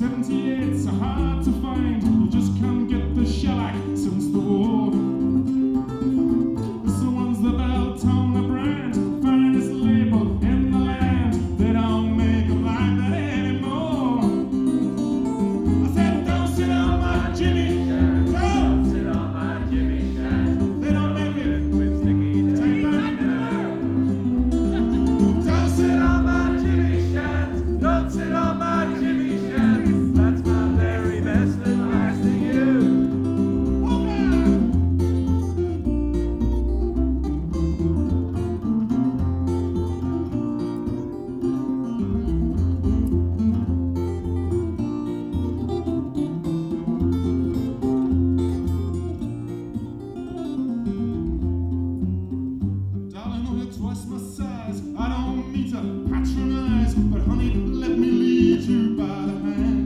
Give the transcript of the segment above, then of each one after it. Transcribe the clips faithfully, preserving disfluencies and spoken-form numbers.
seventy-eight's so hard to find. You just can't get the shellac since the war. This one's the Beltona brand, finest label in the land. They don't make them like that anymore. I said, don't sit on my Jimmy. Don't sit on my Jimmy Shan. They don't make it with sticky tape. Don't sit on my Jimmy Shan. Don't sit on my Jimmy Shan. That's my very best advice to you. Darling, oh, you're twice my size. I don't mean to patronize, but honey, let me lead you by the hand.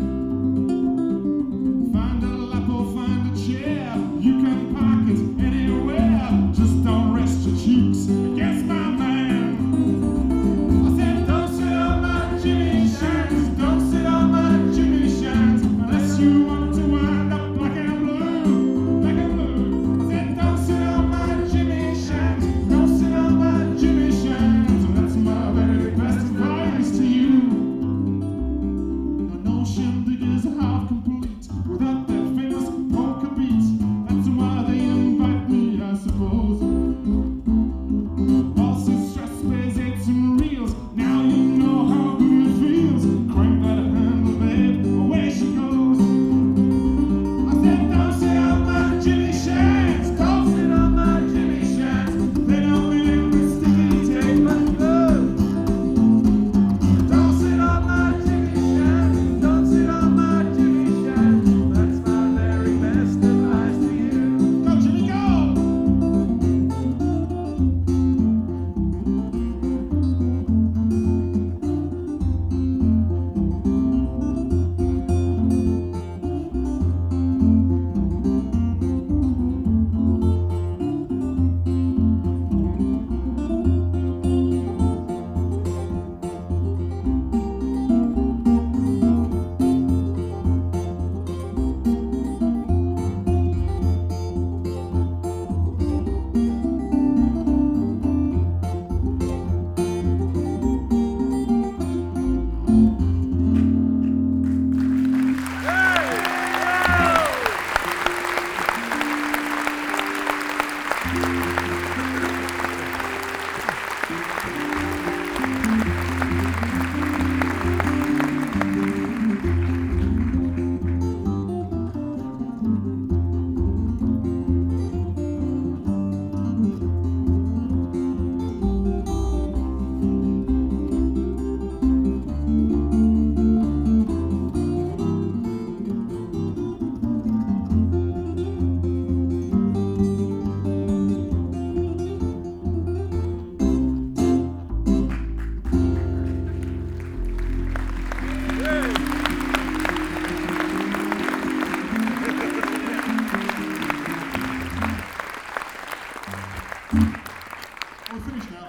Find a lap or find a chair. You can park it anywhere. Just don't rest your cheeks against my man. I said, don't sit on my Jimmy Shans. Don't sit on my Jimmy Shans unless you want to wind up black and blue, black and blue. I said, don't sit on my Jimmy Shans. Don't sit on my Jimmy Shans. And that's my very best advice to you. No shindig is half complete without that famous polka beat. That's why they invite me, I suppose. Waltzes, stress plays, eights and reels. Now you know how good it feels. Crank that handle, babe, away she goes. I said, don't sit on my Jimmy Shans. Don't sit on my Jimmy Shans. They don't make me sticky tape and glue. Don't sit on my Jimmy Shans. Don't sit on my Jimmy Shans. That's my very best advice to you. Go, Jimmy, go! We're finished now.